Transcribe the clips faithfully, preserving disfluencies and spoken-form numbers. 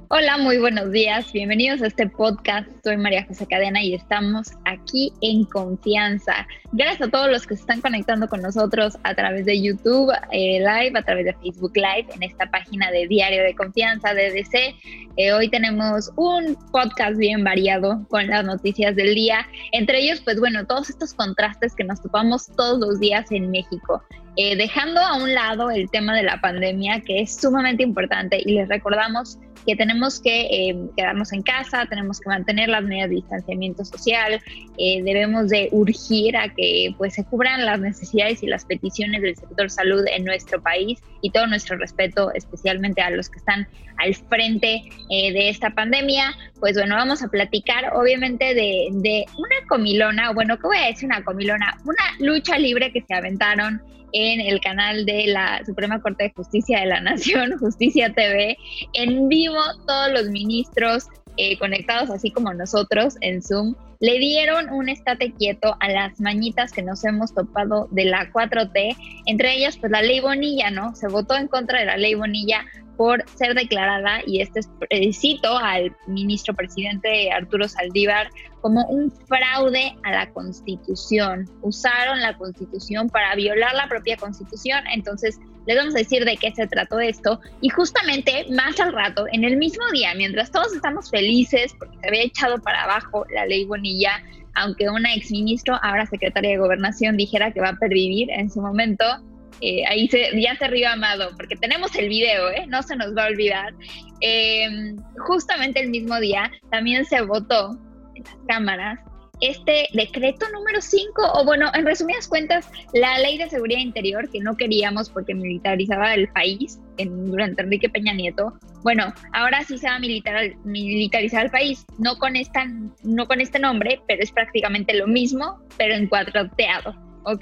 Hola, muy buenos días. Bienvenidos a este podcast. Soy María José Cadena y estamos aquí en confianza. Gracias a todos los que se están conectando con nosotros a través de YouTube eh, Live, a través de Facebook Live, en esta página de Diario de Confianza, D D C. Eh, hoy tenemos un podcast bien variado con las noticias del día. Entre ellos, pues bueno, todos estos contrastes que nos topamos todos los días en México. Eh, dejando a un lado el tema de la pandemia, que es sumamente importante, y les recordamos que tenemos que eh, quedarnos en casa, tenemos que mantener las medidas de distanciamiento social, eh, debemos de urgir a que pues, se cubran las necesidades y las peticiones del sector salud en nuestro país, y todo nuestro respeto especialmente a los que están al frente eh, de esta pandemia. Pues bueno, vamos a platicar obviamente de, de una comilona, bueno, ¿qué voy a decir una comilona? Una lucha libre que se aventaron en el canal de la Suprema Corte de Justicia de la Nación, Justicia T V, en vivo, todos los ministros eh, conectados, así como nosotros en Zoom, le dieron un estate quieto a las mañitas que nos hemos topado de la cuatro T, entre ellas pues la ley Bonilla, ¿no? Se votó en contra de la ley Bonilla por ser declarada, y este es cito al ministro presidente Arturo Saldívar, como un fraude a la Constitución. Usaron la Constitución para violar la propia Constitución. Entonces les vamos a decir de qué se trató esto, y justamente más al rato, en el mismo día, mientras todos estamos felices porque se había echado para abajo la ley Bonilla, aunque una exministro, ahora secretaria de Gobernación, dijera que va a pervivir en su momento, Eh, ahí se, ya se rió Amado, porque tenemos el video, ¿eh? No se nos va a olvidar. Eh, justamente el mismo día también se votó en las cámaras este decreto número cinco, o bueno, en resumidas cuentas, la ley de seguridad interior, que no queríamos porque militarizaba el país en, durante Enrique Peña Nieto. Bueno, ahora sí se va a militar, militarizar el país, no con, esta, no con este nombre, pero es prácticamente lo mismo, pero en cuatroteado. ¿Ok?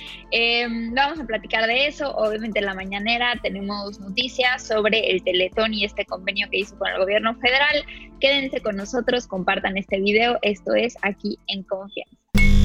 Eh, vamos a platicar de eso. Obviamente en la mañanera tenemos noticias sobre el Teletón y este convenio que hizo con el gobierno federal. Quédense con nosotros, compartan este video. Esto es Aquí en Confianza.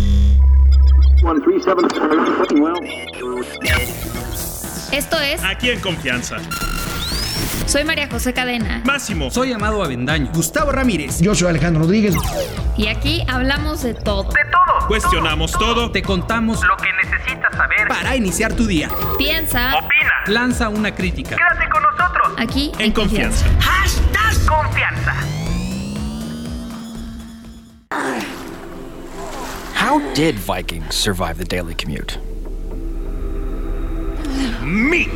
Esto es Aquí en Confianza. Soy María José Cadena. Máximo. Soy Amado Avendaño. Gustavo Ramírez. Yo soy Alejandro Rodríguez. Y aquí hablamos de todo. De todo. Cuestionamos todo. todo. Te contamos lo que necesitas saber para iniciar tu día. Piensa. Opina. Lanza una crítica. Quédate con nosotros. Aquí en, en confianza. confianza. Hashtag Confianza. How did Vikings survive the daily commute? Meat.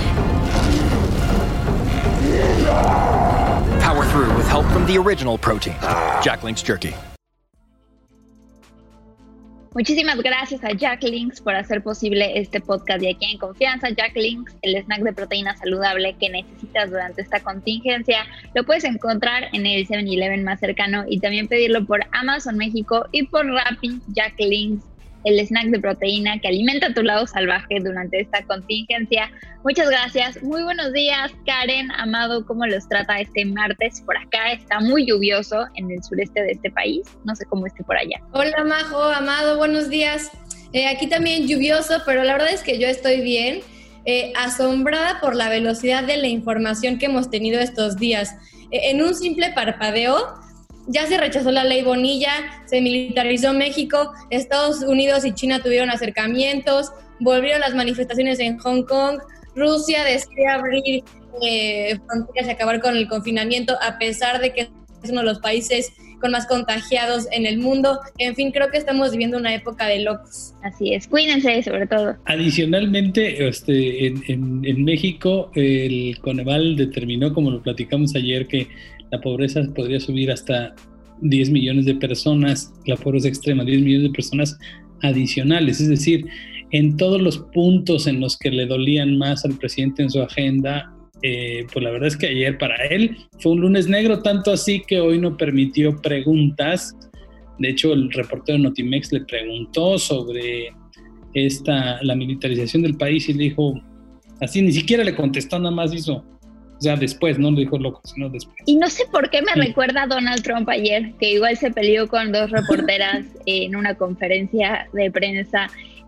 Power through with help from the original protein, Jack Link's Jerky. Muchísimas gracias a Jack Links por hacer posible este podcast de Aquí en Confianza. Jack Links, el snack de proteína saludable que necesitas durante esta contingencia, lo puedes encontrar en el seven eleven más cercano, y también pedirlo por Amazon México y por Rappi. Jack Links, el snack de proteína que alimenta tu lado salvaje durante esta contingencia. Muchas gracias. Muy buenos días, Karen, Amado. ¿Cómo los trata este martes? Por acá está muy lluvioso en el sureste de este país. No sé cómo esté por allá. Hola, Majo, Amado, buenos días. Eh, aquí también lluvioso, pero la verdad es que yo estoy bien. Eh, asombrada por la velocidad de la información que hemos tenido estos días. Eh, en un simple parpadeo, ya se rechazó la ley Bonilla, se militarizó México, Estados Unidos y China tuvieron acercamientos, volvieron las manifestaciones en Hong Kong, Rusia decide abrir eh, fronteras y acabar con el confinamiento, a pesar de que es uno de los países con más contagiados en el mundo. En fin, creo que estamos viviendo una época de locos. Así es, cuídense sobre todo. Adicionalmente, este, en, en, en México, el Coneval determinó, como lo platicamos ayer, que la pobreza podría subir hasta diez millones de personas, la pobreza extrema, diez millones de personas adicionales. Es decir, en todos los puntos en los que le dolían más al presidente en su agenda, eh, pues la verdad es que ayer para él fue un lunes negro, tanto así que hoy no permitió preguntas. De hecho, el reportero de Notimex le preguntó sobre esta, la militarización del país, y le dijo, así ni siquiera le contestó, nada más hizo, o sea, después, no le dijo loco, sino después. Y no sé por qué me sí. recuerda a Donald Trump ayer, que igual se peleó con dos reporteras en una conferencia de prensa.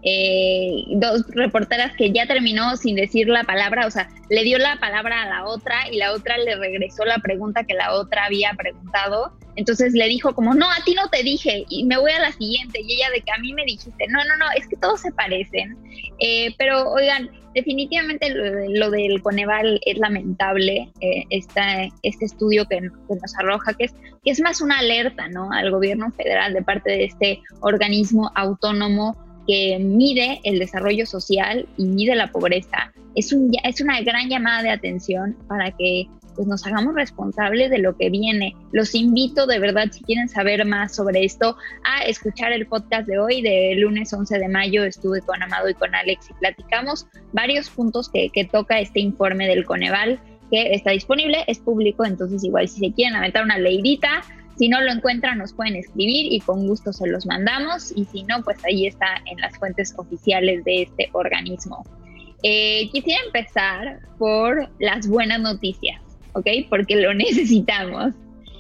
eh, dos reporteras que ya terminó sin decir la palabra, o sea, le dio la palabra a la otra y la otra le regresó la pregunta que la otra había preguntado. Entonces le dijo como, no, a ti no te dije y me voy a la siguiente. Y ella de que a mí me dijiste, no, no, no, es que todos se parecen. Eh, pero oigan, definitivamente lo, lo del Coneval es lamentable, eh, esta, este estudio que, que nos arroja, que es, que es más una alerta, ¿no?, al gobierno federal de parte de este organismo autónomo que mide el desarrollo social y mide la pobreza. Es, un, es una gran llamada de atención para que pues nos hagamos responsables de lo que viene. Los invito de verdad, si quieren saber más sobre esto, a escuchar el podcast de hoy, de lunes once de mayo. Estuve con Amado y con Alex y platicamos varios puntos que, que toca este informe del Coneval, que está disponible, es público, entonces igual si se quieren aventar una leidita, si no lo encuentran nos pueden escribir y con gusto se los mandamos, y si no, pues ahí está en las fuentes oficiales de este organismo. Eh, quisiera empezar por las buenas noticias, ¿ok? Porque lo necesitamos.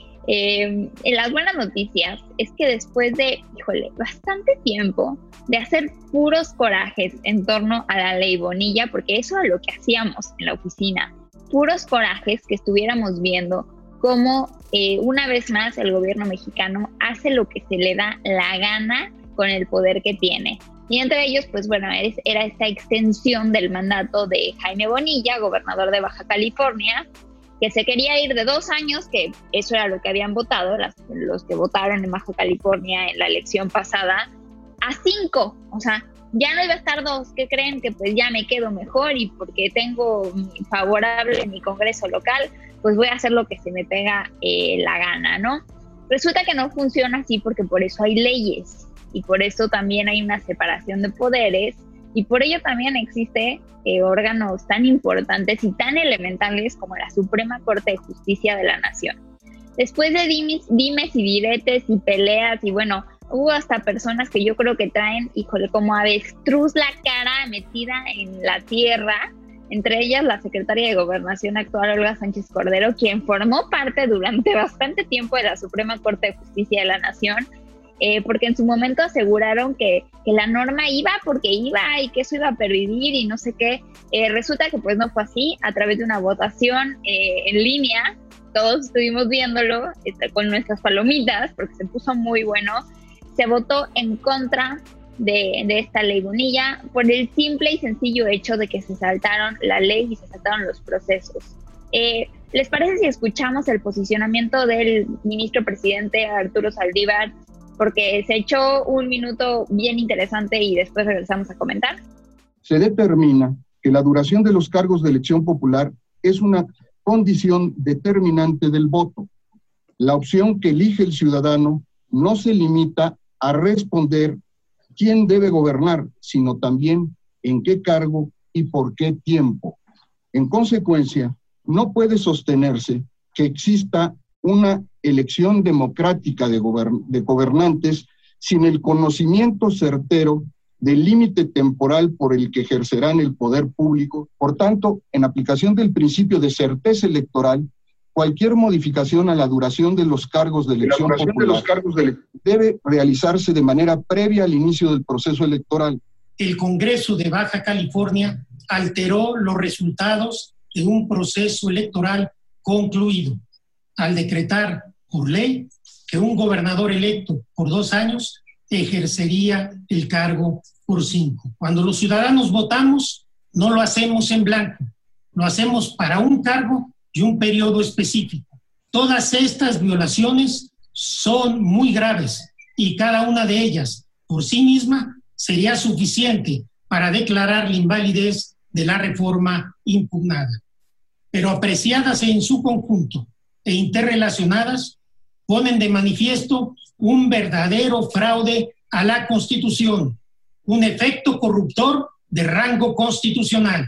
Eh, en las buenas noticias es que después de, híjole, bastante tiempo de hacer puros corajes en torno a la ley Bonilla, porque eso era lo que hacíamos en la oficina, puros corajes que estuviéramos viendo cómo eh, una vez más el gobierno mexicano hace lo que se le da la gana con el poder que tiene. Y entre ellos, pues bueno, es, era esta extensión del mandato de Jaime Bonilla, gobernador de Baja California, que se quería ir de dos años, que eso era lo que habían votado las, los que votaron en Baja California en la elección pasada, a cinco. O sea, ya no iba a estar dos. ¿Qué creen? Que pues ya me quedo mejor y porque tengo favorable en mi congreso local, pues voy a hacer lo que se me pega eh, la gana, ¿no? Resulta que no funciona así porque por eso hay leyes y por eso también hay una separación de poderes y por ello también existe eh, órganos tan importantes y tan elementales como la Suprema Corte de Justicia de la Nación. Después de dimes, dimes y diretes y peleas y bueno, hubo hasta personas que yo creo que traen, híjole, como avestruz la cara metida en la tierra, entre ellas la secretaria de Gobernación actual, Olga Sánchez Cordero, quien formó parte durante bastante tiempo de la Suprema Corte de Justicia de la Nación, eh, porque en su momento aseguraron que, que la norma iba porque iba y que eso iba a pervivir y no sé qué. Eh, resulta que pues no fue así. A través de una votación eh, en línea, todos estuvimos viéndolo este, con nuestras palomitas, porque se puso muy bueno, se votó en contra de, de esta ley Bonilla por el simple y sencillo hecho de que se saltaron la ley y se saltaron los procesos. Eh, ¿Les parece si escuchamos el posicionamiento del ministro presidente Arturo Saldívar? Porque se echó un minuto bien interesante y después regresamos a comentar. Se determina que la duración de los cargos de elección popular es una condición determinante del voto. La opción que elige el ciudadano no se limita a responder quién debe gobernar, sino también en qué cargo y por qué tiempo. En consecuencia, no puede sostenerse que exista una elección democrática de, gobern- de gobernantes sin el conocimiento certero del límite temporal por el que ejercerán el poder público. Por tanto, en aplicación del principio de certeza electoral, cualquier modificación a la duración de los cargos de elección popular de los cargos de ele- debe realizarse de manera previa al inicio del proceso electoral. El Congreso de Baja California alteró los resultados de un proceso electoral concluido al decretar por ley que un gobernador electo por dos años ejercería el cargo por cinco. Cuando los ciudadanos votamos, no lo hacemos en blanco, lo hacemos para un cargo y un periodo específico. Todas estas violaciones son muy graves y cada una de ellas por sí misma sería suficiente para declarar la invalidez de la reforma impugnada. Pero apreciadas en su conjunto e interrelacionadas, ponen de manifiesto un verdadero fraude a la Constitución, un efecto corruptor de rango constitucional.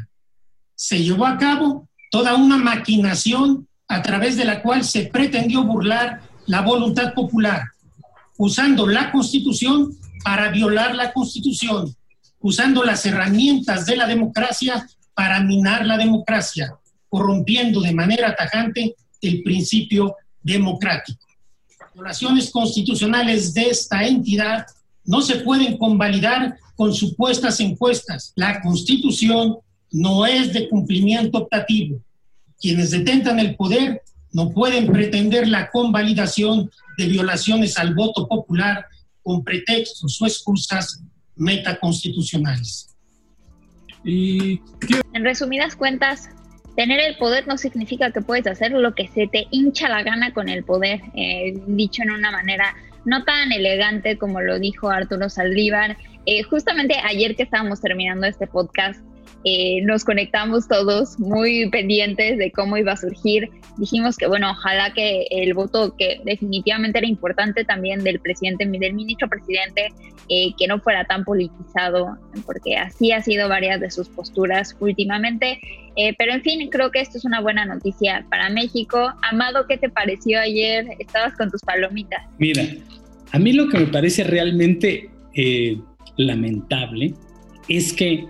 Se llevó a cabo toda una maquinación a través de la cual se pretendió burlar la voluntad popular, usando la Constitución para violar la Constitución, usando las herramientas de la democracia para minar la democracia, corrompiendo de manera tajante el principio democrático. Las violaciones constitucionales de esta entidad no se pueden convalidar con supuestas encuestas. La Constitución no es de cumplimiento optativo. Quienes detentan el poder no pueden pretender la convalidación de violaciones al voto popular con pretextos o excusas metaconstitucionales. Y en resumidas cuentas, tener el poder no significa que puedes hacer lo que se te hincha la gana con el poder, eh, dicho en una manera no tan elegante como lo dijo Arturo Saldívar. Eh, justamente ayer que estábamos terminando este podcast, eh, nos conectamos todos muy pendientes de cómo iba a surgir. Dijimos que, bueno, ojalá que el voto, que definitivamente era importante también del presidente, del ministro presidente, eh, que no fuera tan politizado, porque así ha sido varias de sus posturas últimamente. Eh, pero en fin, creo que esto es una buena noticia para México. Amado, ¿qué te pareció ayer? Estabas con tus palomitas. Mira, a mí lo que me parece realmente eh, lamentable es que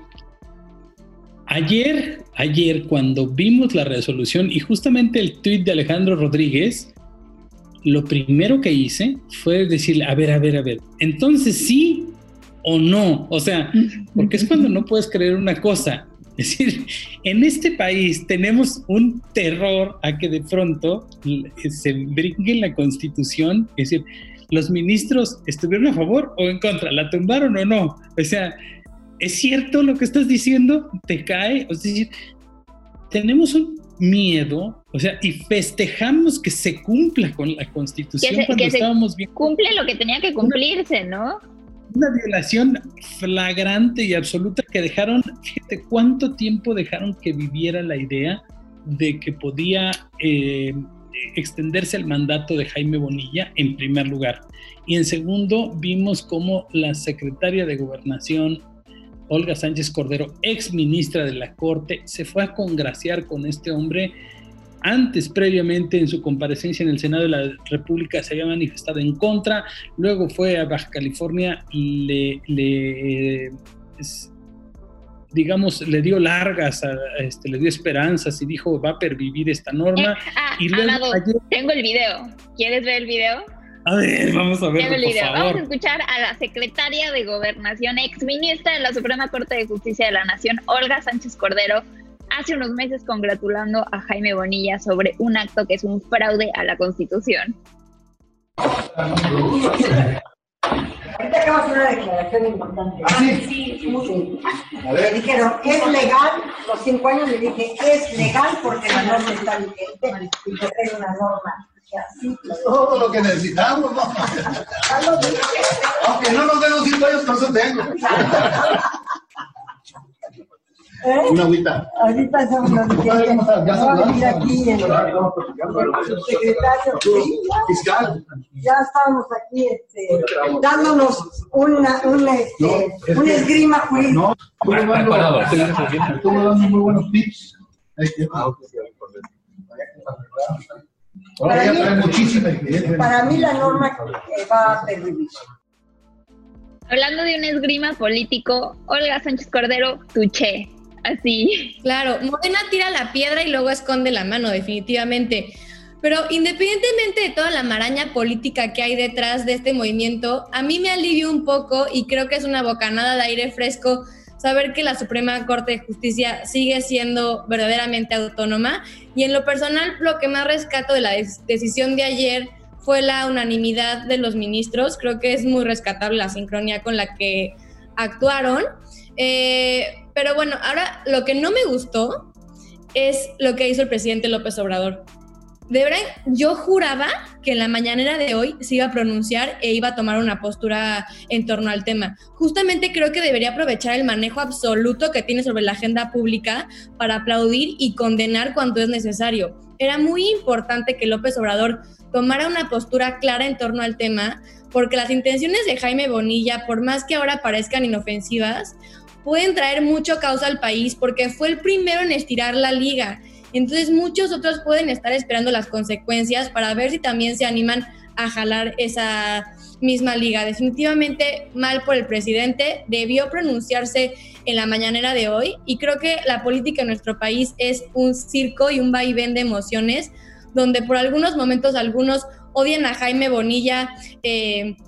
Ayer, ayer cuando vimos la resolución y justamente el tuit de Alejandro Rodríguez, lo primero que hice fue decirle, a ver, a ver, a ver, entonces sí o no, o sea, porque es cuando no puedes creer una cosa. Es decir, en este país tenemos un terror a que de pronto se brinque en la Constitución, es decir, los ministros estuvieron a favor o en contra, la tumbaron o no, o sea, ¿es cierto lo que estás diciendo? ¿Te cae? Es decir, tenemos un miedo, o sea, y festejamos que se cumpla con la Constitución que se, cuando que estábamos bien. Cumple lo que tenía que cumplirse, ¿no? Una violación flagrante y absoluta que dejaron, fíjate cuánto tiempo dejaron que viviera la idea de que podía eh, extenderse el mandato de Jaime Bonilla, en primer lugar. Y en segundo, vimos cómo la secretaria de Gobernación, Olga Sánchez Cordero, ex ministra de la Corte, se fue a congraciar con este hombre. Antes, previamente, en su comparecencia en el Senado de la República, se había manifestado en contra. Luego fue a Baja California y le, le es, digamos, le dio largas, a, este, le dio esperanzas y dijo, va a pervivir esta norma. Eh, ah, y luego, Amado, ayer... tengo el video. ¿Quieres ver el video? A ver, vamos a verlo, por favor. Vamos a escuchar a la secretaria de Gobernación, exministra de la Suprema Corte de Justicia de la Nación, Olga Sánchez Cordero, hace unos meses congratulando a Jaime Bonilla sobre un acto que es un fraude a la Constitución. Ahorita acabas de hacer una declaración importante. ¿Ah, sí? Sí, muy bien. Me dijeron, ¿es legal? Los cinco años le dije, es legal porque la norma está vigente y que es una norma. Así, todo lo que necesitamos, ¿no? Aunque no nos den los cinco años, por eso tengo. ¿Eh? Una agüita. Ahorita estamos diciendo, ya va a venir aquí el, el subsecretario, sí, ya, fiscal. Ya estábamos aquí este, dándonos una, una, este, no, una esgrima jurídica. No, estuve dando muy buenos tips. Para mí, para mí la norma eh, va a pervivir. Hablando de un esgrima político, Olga Sánchez Cordero, tuché, así. Claro, Morena tira la piedra y luego esconde la mano, definitivamente. Pero independientemente de toda la maraña política que hay detrás de este movimiento, a mí me alivia un poco y creo que es una bocanada de aire fresco saber que la Suprema Corte de Justicia sigue siendo verdaderamente autónoma. Y en lo personal, lo que más rescato de la des- decisión de ayer fue la unanimidad de los ministros. Creo que es muy rescatable la sincronía con la que actuaron. Eh, pero bueno, ahora lo que no me gustó es lo que hizo el presidente López Obrador. De verdad, yo juraba que en la mañanera de hoy se iba a pronunciar e iba a tomar una postura en torno al tema. Justamente creo que debería aprovechar el manejo absoluto que tiene sobre la agenda pública para aplaudir y condenar cuando es necesario. Era muy importante que López Obrador tomara una postura clara en torno al tema, porque las intenciones de Jaime Bonilla, por más que ahora parezcan inofensivas, pueden traer mucho caos al país porque fue el primero en estirar la liga. Entonces muchos otros pueden estar esperando las consecuencias para ver si también se animan a jalar esa misma liga. Definitivamente mal por el presidente, debió pronunciarse en la mañanera de hoy y creo que la política en nuestro país es un circo y un vaivén de emociones donde por algunos momentos algunos odian a Jaime Bonilla eh,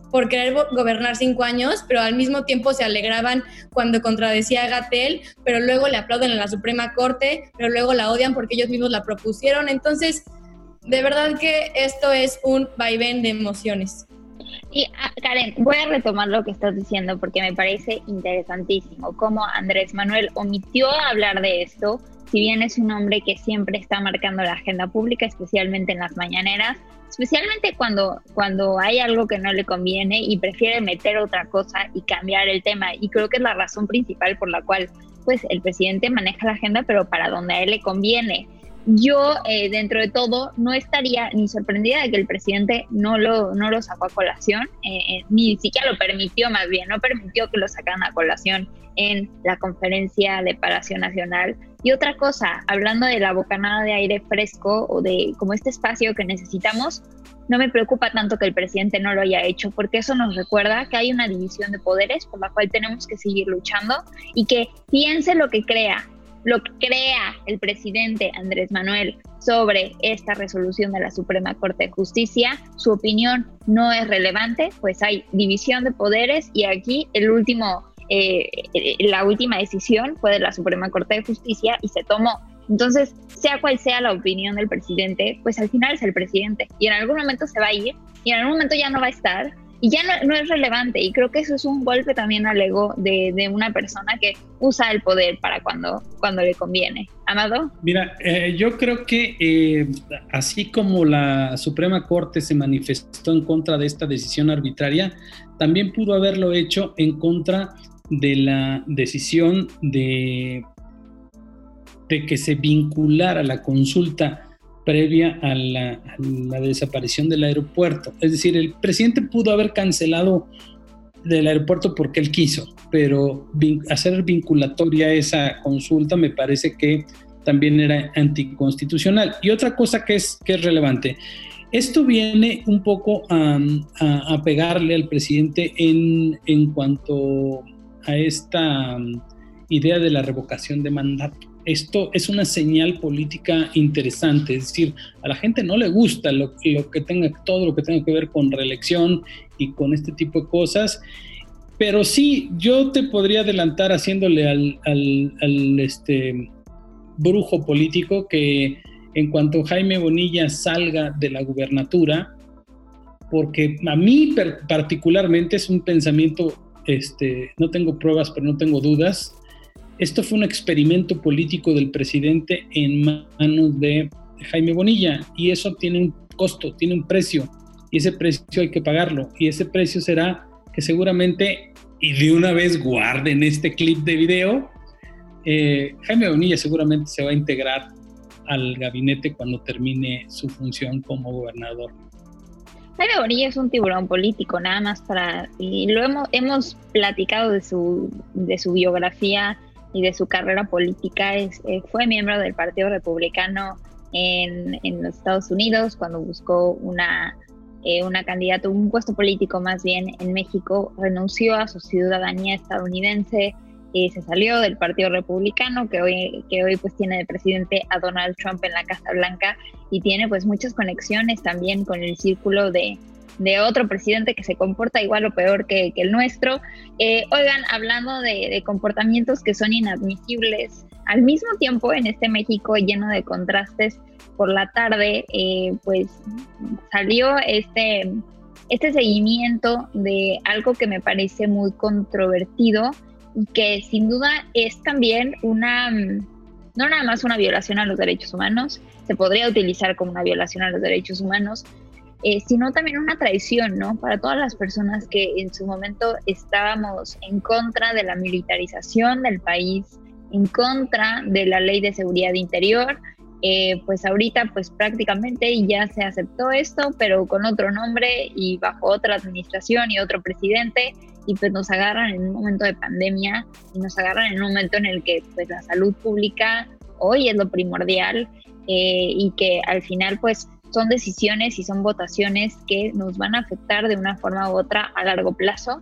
por querer go- gobernar cinco años, pero al mismo tiempo se alegraban cuando contradecía a Gatell, pero luego le aplauden a la Suprema Corte, pero luego la odian porque ellos mismos la propusieron. Entonces, de verdad que esto es un vaivén de emociones. Y ah, Karen, voy a retomar lo que estás diciendo porque me parece interesantísimo cómo Andrés Manuel omitió hablar de esto, si bien es un hombre que siempre está marcando la agenda pública, especialmente en las mañaneras, especialmente cuando, cuando hay algo que no le conviene y prefiere meter otra cosa y cambiar el tema. Y creo que es la razón principal por la cual pues, el presidente maneja la agenda, pero para donde a él le conviene. Yo, eh, dentro de todo, no estaría ni sorprendida de que el presidente no lo, no lo sacó a colación, eh, eh, ni siquiera lo permitió, más bien, no permitió que lo sacaran a colación en la conferencia de Palacio Nacional. Y otra cosa, hablando de la bocanada de aire fresco o de como este espacio que necesitamos, no me preocupa tanto que el presidente no lo haya hecho, porque eso nos recuerda que hay una división de poderes por la cual tenemos que seguir luchando y que piense lo que crea, lo que crea el presidente Andrés Manuel sobre esta resolución de la Suprema Corte de Justicia, su opinión no es relevante, pues hay división de poderes y aquí el último, eh, la última decisión fue de la Suprema Corte de Justicia y se tomó. Entonces, sea cual sea la opinión del presidente, pues al final es el presidente y en algún momento se va a ir y en algún momento ya no va a estar y ya no, no es relevante, y creo que eso es un golpe también al ego de, de una persona que usa el poder para cuando, cuando le conviene. Amado. Mira, eh, yo creo que eh, así como la Suprema Corte se manifestó en contra de esta decisión arbitraria, también pudo haberlo hecho en contra de la decisión de, de que se vinculara la consulta previa a la, a la desaparición del aeropuerto. Es decir, el presidente pudo haber cancelado del aeropuerto porque él quiso, pero vin- hacer vinculatoria esa consulta me parece que también era anticonstitucional. Y otra cosa que es, que es relevante, esto viene un poco a, a, a pegarle al presidente en, en cuanto a esta um, idea de la revocación de mandato. Esto es una señal política interesante, es decir, a la gente no le gusta lo, lo que tenga, todo lo que tenga que ver con reelección y con este tipo de cosas, pero sí, yo te podría adelantar haciéndole al, al, al este, brujo político que en cuanto Jaime Bonilla salga de la gubernatura, porque a mí per, particularmente es un pensamiento, este, no tengo pruebas, pero no tengo dudas. Esto fue un experimento político del presidente en manos de Jaime Bonilla y eso tiene un costo, tiene un precio y ese precio hay que pagarlo y ese precio será que seguramente, y de una vez guarden este clip de video, eh, Jaime Bonilla seguramente se va a integrar al gabinete cuando termine su función como gobernador. Jaime Bonilla es un tiburón político, nada más para, y lo hemos, hemos platicado de su, de su biografía y de su carrera política. Es, eh, fue miembro del Partido Republicano en, en los Estados Unidos cuando buscó una, eh, una candidata, un puesto político más bien en México, renunció a su ciudadanía estadounidense y se salió del Partido Republicano que hoy, que hoy pues tiene de presidente a Donald Trump en la Casa Blanca y tiene pues muchas conexiones también con el círculo de de otro presidente que se comporta igual o peor que, que el nuestro. Eh, oigan, hablando de, de comportamientos que son inadmisibles, al mismo tiempo en este México lleno de contrastes, por la tarde, eh, pues salió este, este seguimiento de algo que me parece muy controvertido y que sin duda es también una, no nada más una violación a los derechos humanos, se podría utilizar como una violación a los derechos humanos, Eh, sino también una traición, ¿no? Para todas las personas que en su momento estábamos en contra de la militarización del país, en contra de la Ley de Seguridad Interior, eh, pues ahorita pues prácticamente ya se aceptó esto, pero con otro nombre y bajo otra administración y otro presidente, y pues nos agarran en un momento de pandemia y nos agarran en un momento en el que pues la salud pública hoy es lo primordial, eh, y que al final pues son decisiones y son votaciones que nos van a afectar de una forma u otra a largo plazo.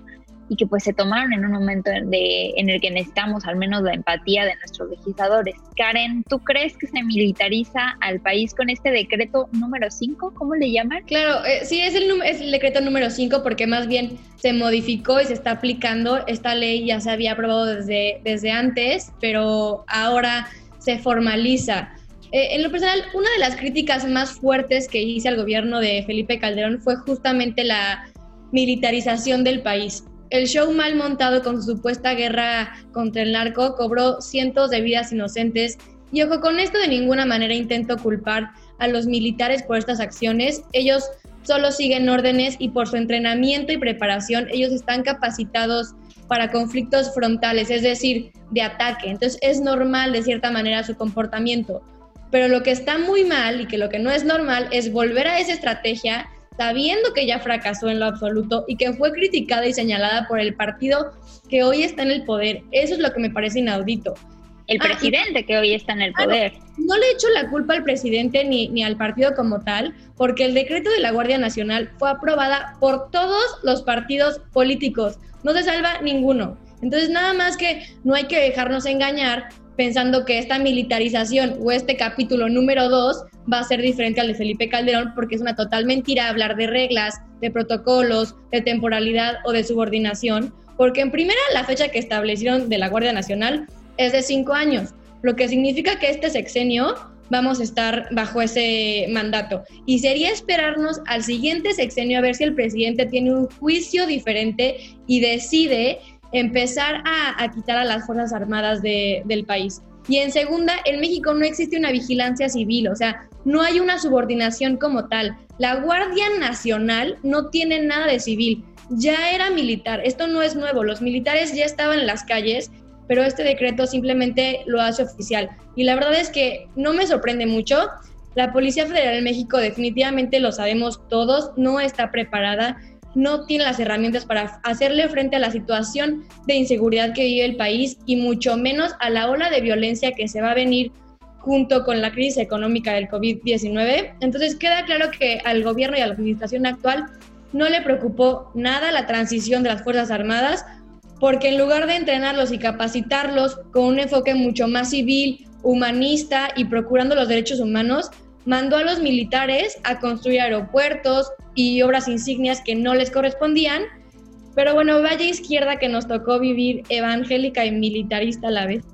y que pues se tomaron en un momento de, en el que necesitamos al menos la empatía de nuestros legisladores. Karen, ¿tú crees que se militariza al país con este decreto número cinco? ¿Cómo le llaman? Claro, eh, sí, es el, es el decreto número cinco porque más bien se modificó y se está aplicando. Esta ley ya se había aprobado desde, desde antes, pero ahora se formaliza. Eh, en lo personal, una de las críticas más fuertes que hice al gobierno de Felipe Calderón fue justamente la militarización del país. El show mal montado con su supuesta guerra contra el narco cobró cientos de vidas inocentes y ojo, con esto de ninguna manera intento culpar a los militares por estas acciones. Ellos solo siguen órdenes y por su entrenamiento y preparación ellos están capacitados para conflictos frontales, es decir, de ataque. Entonces es normal de cierta manera su comportamiento. Pero lo que está muy mal y que lo que no es normal es volver a esa estrategia sabiendo que ya fracasó en lo absoluto y que fue criticada y señalada por el partido que hoy está en el poder. Eso es lo que me parece inaudito. El presidente ah, que hoy está en el poder. Ah, no, no le echo la culpa al presidente ni, ni al partido como tal, porque el decreto de la Guardia Nacional fue aprobada por todos los partidos políticos. No se salva ninguno. Entonces, nada más que no hay que dejarnos engañar pensando que esta militarización o este capítulo número dos va a ser diferente al de Felipe Calderón, porque es una total mentira hablar de reglas, de protocolos, de temporalidad o de subordinación, porque en primera la fecha que establecieron de la Guardia Nacional es de cinco años, lo que significa que este sexenio vamos a estar bajo ese mandato. Y sería esperarnos al siguiente sexenio a ver si el presidente tiene un juicio diferente y decide empezar a, a quitar a las Fuerzas Armadas de, del país. Y en segunda, en México no existe una vigilancia civil, o sea, no hay una subordinación como tal. La Guardia Nacional no tiene nada de civil, ya era militar, esto no es nuevo, los militares ya estaban en las calles, pero este decreto simplemente lo hace oficial. Y la verdad es que no me sorprende mucho. La Policía Federal de México definitivamente, lo sabemos todos, no está preparada, no tiene las herramientas para hacerle frente a la situación de inseguridad que vive el país y mucho menos a la ola de violencia que se va a venir junto con la crisis económica del covid diecinueve. Entonces queda claro que al gobierno y a la administración actual no le preocupó nada la transición de las Fuerzas Armadas, porque en lugar de entrenarlos y capacitarlos con un enfoque mucho más civil, humanista y procurando los derechos humanos, mandó a los militares a construir aeropuertos y obras insignias que no les correspondían. Pero bueno, vaya izquierda que nos tocó vivir evangélica y militarista a la vez.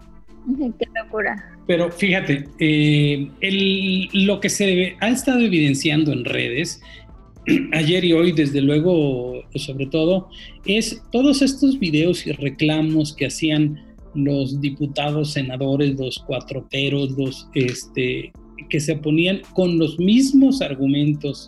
Qué locura. Pero fíjate, eh, el, lo que se ha estado evidenciando en redes, ayer y hoy desde luego, sobre todo, es todos estos videos y reclamos que hacían los diputados, senadores, los cuatroteros, los este, que se oponían con los mismos argumentos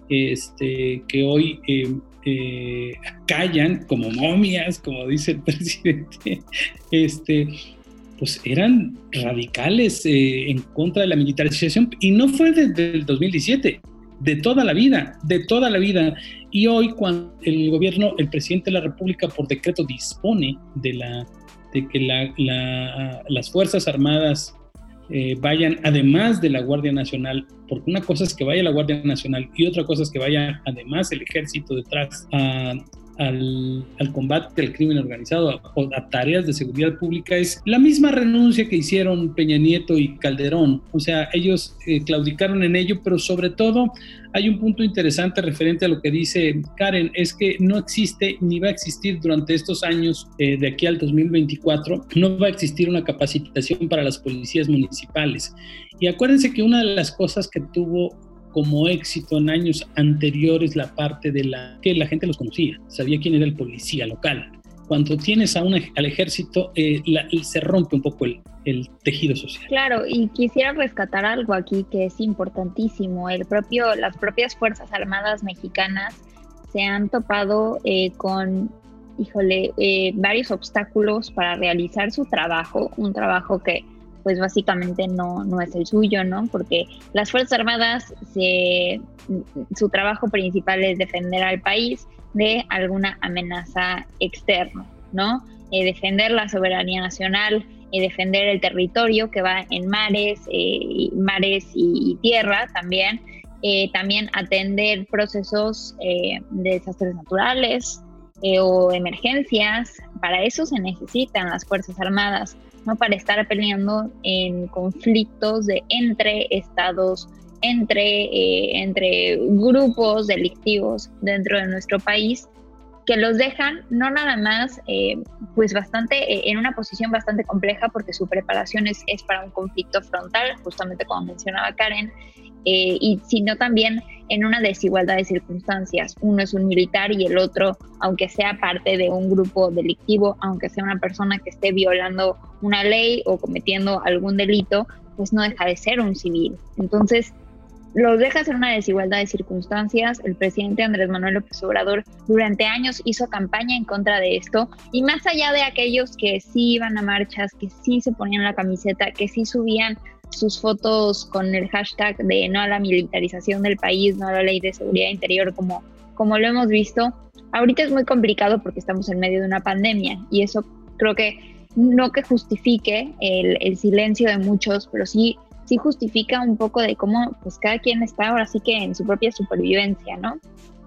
este, que hoy eh, eh, callan como momias, como dice el presidente, este, pues eran radicales eh, en contra de la militarización, y no fue desde el dos mil diecisiete, de toda la vida, de toda la vida. Y hoy cuando el gobierno, el presidente de la República por decreto dispone de, la, de que la, la, las Fuerzas Armadas eh, vayan además de la Guardia Nacional, porque una cosa es que vaya la Guardia Nacional y otra cosa es que vaya además el ejército detrás a, al, al combate al crimen organizado o a, a tareas de seguridad pública, es la misma renuncia que hicieron Peña Nieto y Calderón. O sea, ellos eh, claudicaron en ello, pero sobre todo hay un punto interesante referente a lo que dice Karen, es que no existe ni va a existir durante estos años, eh, de aquí al dos mil veinticuatro, no va a existir una capacitación para las policías municipales. Y acuérdense que una de las cosas que tuvo como éxito en años anteriores la parte de la que la gente los conocía, sabía quién era el policía local. Cuando tienes a una, al ejército, eh, la, se rompe un poco el, el tejido social. Claro, y quisiera rescatar algo aquí que es importantísimo. El propio, las propias Fuerzas Armadas mexicanas se han topado eh, con, híjole, eh, varios obstáculos para realizar su trabajo, un trabajo que pues básicamente no, no es el suyo, ¿no? Porque las Fuerzas Armadas, se, su trabajo principal es defender al país de alguna amenaza externa, ¿no? Eh, defender la soberanía nacional, eh, defender el territorio que va en mares, eh, mares y, y tierra también, eh, también atender procesos eh, de desastres naturales, eh, o emergencias. Para eso se necesitan las Fuerzas Armadas, no para estar peleando en conflictos de entre estados, entre, eh, entre grupos delictivos dentro de nuestro país, que los dejan no nada más eh, pues bastante eh, en una posición bastante compleja, porque su preparación es, es para un conflicto frontal, justamente como mencionaba Karen, eh, y sino también en una desigualdad de circunstancias. Uno es un militar y el otro, aunque sea parte de un grupo delictivo, aunque sea una persona que esté violando una ley o cometiendo algún delito, pues no deja de ser un civil. Entonces, los deja en una desigualdad de circunstancias. El presidente Andrés Manuel López Obrador durante años hizo campaña en contra de esto, y más allá de aquellos que sí iban a marchas, que sí se ponían la camiseta, que sí subían sus fotos con el hashtag de no a la militarización del país, no a la ley de seguridad interior, como, como lo hemos visto, ahorita es muy complicado porque estamos en medio de una pandemia, y eso creo que no que justifique el, el silencio de muchos, pero sí sí justifica un poco de cómo pues cada quien está ahora sí que en su propia supervivencia, ¿no?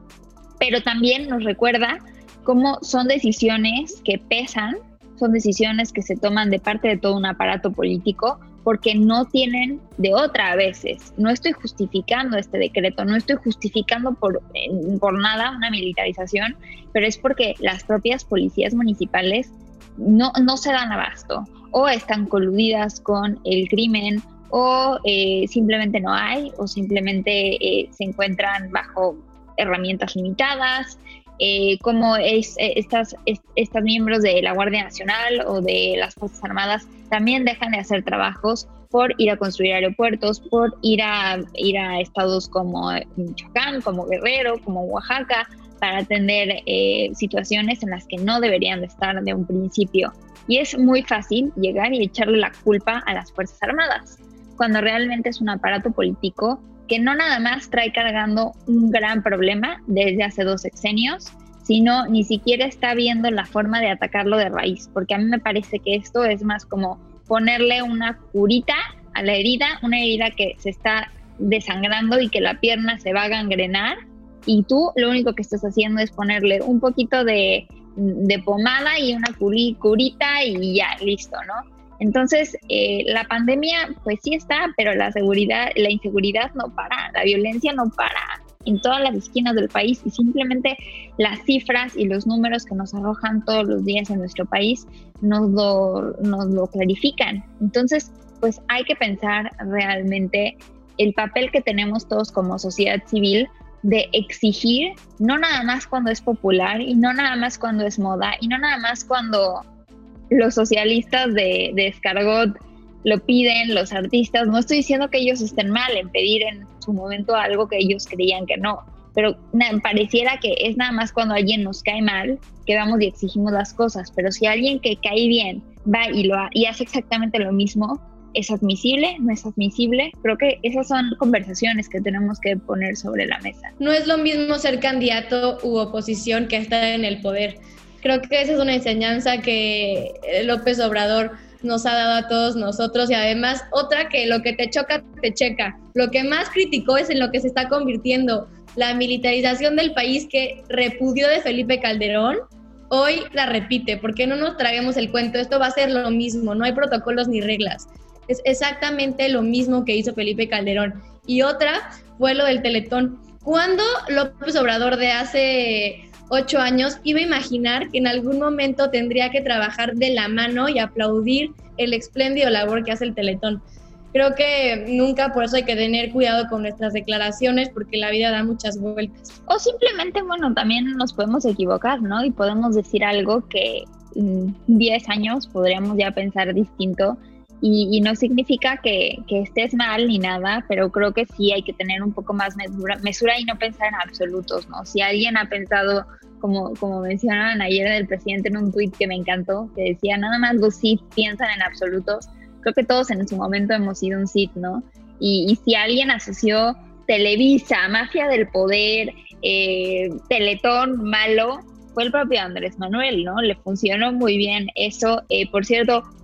Pero también nos recuerda cómo son decisiones que pesan, son decisiones que se toman de parte de todo un aparato político, porque no tienen de otra a veces. No estoy justificando este decreto, no estoy justificando por, por nada una militarización, pero es porque las propias policías municipales no, no se dan abasto, o están coludidas con el crimen, o eh, simplemente no hay, o simplemente eh, se encuentran bajo herramientas limitadas, eh, como es, eh, estas, es, estos miembros de la Guardia Nacional o de las Fuerzas Armadas también dejan de hacer trabajos por ir a construir aeropuertos, por ir a, ir a estados como Michoacán, como Guerrero, como Oaxaca, para atender eh, situaciones en las que no deberían de estar de un principio. Y es muy fácil llegar y echarle la culpa a las Fuerzas Armadas, cuando realmente es un aparato político que no nada más trae cargando un gran problema desde hace dos sexenios, sino ni siquiera está viendo la forma de atacarlo de raíz, porque a mí me parece que esto es más como ponerle una curita a la herida, una herida que se está desangrando y que la pierna se va a gangrenar, y tú lo único que estás haciendo es ponerle un poquito de, de pomada y una curita y ya, listo, ¿no? Entonces, eh, la pandemia pues sí está, pero la seguridad, la inseguridad no para, la violencia no para en todas las esquinas del país, y simplemente las cifras y los números que nos arrojan todos los días en nuestro país nos lo, nos lo clarifican. Entonces, pues hay que pensar realmente el papel que tenemos todos como sociedad civil de exigir, no nada más cuando es popular, y no nada más cuando es moda, y no nada más cuando los socialistas de, de escargot lo piden, los artistas. No estoy diciendo que ellos estén mal en pedir en su momento algo que ellos creían que no, pero na, pareciera que es nada más cuando alguien nos cae mal que vamos y exigimos las cosas. Pero si alguien que cae bien va y, lo ha, y hace exactamente lo mismo, ¿es admisible? ¿No es admisible? Creo que esas son conversaciones que tenemos que poner sobre la mesa. No es lo mismo ser candidato u oposición que estar en el poder. Creo que esa es una enseñanza que López Obrador nos ha dado a todos nosotros, y además otra que lo que te choca, te checa. Lo que más criticó es en lo que se está convirtiendo la militarización del país, que repudió de Felipe Calderón, hoy la repite. Porque no nos traguemos el cuento, esto va a ser lo mismo, no hay protocolos ni reglas. Es exactamente lo mismo que hizo Felipe Calderón. Y otra fue lo del Teletón. ¿Cuándo López Obrador de hace ocho años iba a imaginar que en algún momento tendría que trabajar de la mano y aplaudir el espléndido labor que hace el Teletón? Creo que nunca, por eso hay que tener cuidado con nuestras declaraciones, porque la vida da muchas vueltas. O simplemente, bueno, también nos podemos equivocar, ¿no? Y podemos decir algo que en diez años podríamos ya pensar distinto, y, y no significa que, que estés mal ni nada, pero creo que sí hay que tener un poco más mesura, mesura y no pensar en absolutos, ¿no? Si alguien ha pensado, como, como mencionaban ayer del presidente en un tuit que me encantó, que decía, nada más los C I D piensan en absolutos, creo que todos en su momento hemos sido un C I D, ¿no? Y, y si alguien asoció Televisa, mafia del poder, eh, Teletón malo, fue el propio Andrés Manuel, ¿no? Le funcionó muy bien eso. Eh, por cierto,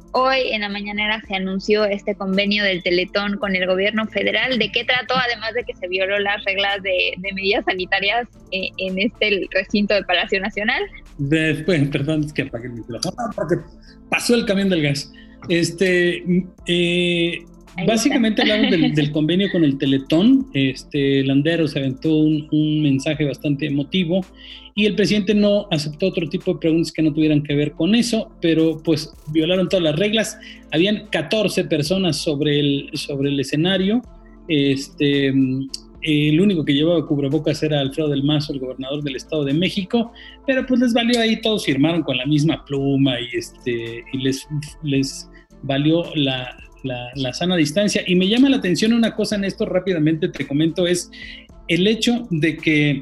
hoy en la mañanera se anunció este convenio del Teletón con el gobierno federal. ¿De qué trató? Además de que se violó las reglas de, de medidas sanitarias eh, en este recinto del Palacio Nacional. Después, perdón, es que apagué el micrófono, porque pasó el camión del gas. Este, eh, básicamente hablamos del, del convenio con el Teletón. Este, Landero se aventó un, un mensaje bastante emotivo y el presidente no aceptó otro tipo de preguntas que no tuvieran que ver con eso, pero pues violaron todas las reglas. Habían catorce personas sobre el, sobre el escenario. Este, el único que llevaba cubrebocas era Alfredo del Mazo, el gobernador del Estado de México, pero pues les valió ahí, todos firmaron con la misma pluma y, este, y les, les valió la, la, la sana distancia. Y me llama la atención una cosa en esto, rápidamente te comento, es el hecho de que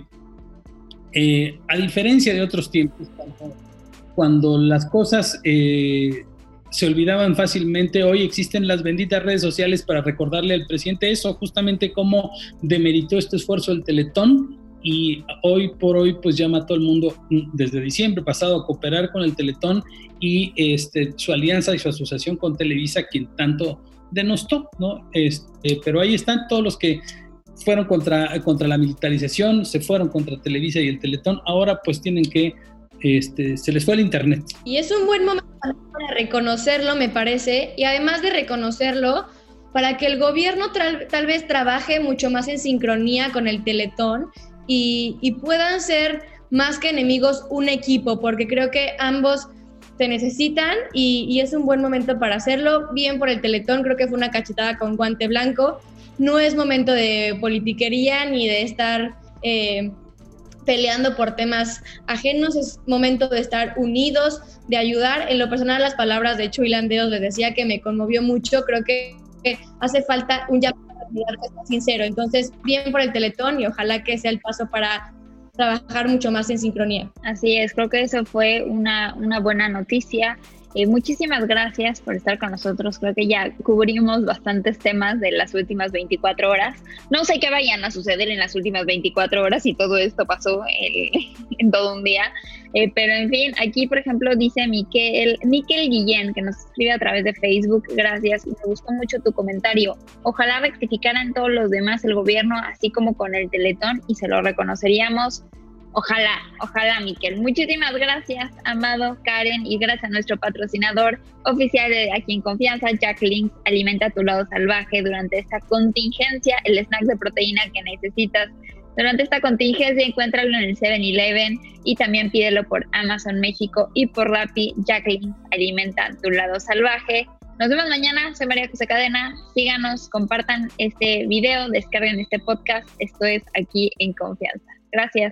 Eh, a diferencia de otros tiempos, cuando, cuando las cosas eh, se olvidaban fácilmente, hoy existen las benditas redes sociales para recordarle al presidente eso, justamente cómo demeritó este esfuerzo del Teletón, y hoy por hoy pues llama a todo el mundo desde diciembre pasado a cooperar con el Teletón y este, su alianza y su asociación con Televisa, quien tanto denostó, ¿no? Este, pero ahí están todos los que fueron contra, contra la militarización, se fueron contra Televisa y el Teletón, ahora pues tienen que, este, se les fue el internet. Y es un buen momento para reconocerlo, me parece, y además de reconocerlo, para que el gobierno tal, tal vez trabaje mucho más en sincronía con el Teletón y, y puedan ser más que enemigos un equipo, porque creo que ambos se necesitan y, y es un buen momento para hacerlo. Bien por el Teletón, creo que fue una cachetada con guante blanco. No es momento de politiquería ni de estar eh, peleando por temas ajenos, es momento de estar unidos, de ayudar. En lo personal, las palabras de Chuy Landeros les decía que me conmovió mucho, creo que, que hace falta un llamado a la que sea sincero. Entonces, bien por el Teletón y ojalá que sea el paso para trabajar mucho más en sincronía. Así es, creo que eso fue una, una buena noticia. Eh, muchísimas gracias por estar con nosotros. Creo que ya cubrimos bastantes temas de las últimas veinticuatro horas. No sé qué vayan a suceder en las últimas veinticuatro horas y todo esto pasó el, en todo un día. Eh, pero en fin, aquí por ejemplo dice Miquel, Miquel Guillén, que nos escribe a través de Facebook. Gracias, y me gustó mucho tu comentario. Ojalá rectificaran todos los demás el gobierno, así como con el Teletón, y se lo reconoceríamos. Ojalá, ojalá, Miquel. Muchísimas gracias, Amado, Karen, y gracias a nuestro patrocinador oficial de Aquí en Confianza, Jack Links. Alimenta tu lado salvaje durante esta contingencia, el snack de proteína que necesitas. Durante esta contingencia, encuéntralo en el seven eleven y también pídelo por Amazon México y por Rappi. Jack Links, alimenta tu lado salvaje. Nos vemos mañana, soy María José Cadena. Síganos, compartan este video, descarguen este podcast. Esto es Aquí en Confianza. Gracias.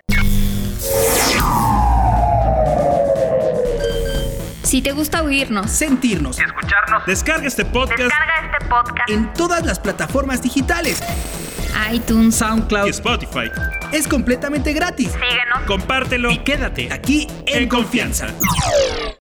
Si te gusta oírnos, sentirnos, escucharnos, descarga este podcast, descarga este podcast en todas las plataformas digitales, iTunes, SoundCloud y Spotify. Es completamente gratis. Síguenos, Compártelo y quédate aquí en, en confianza. confianza.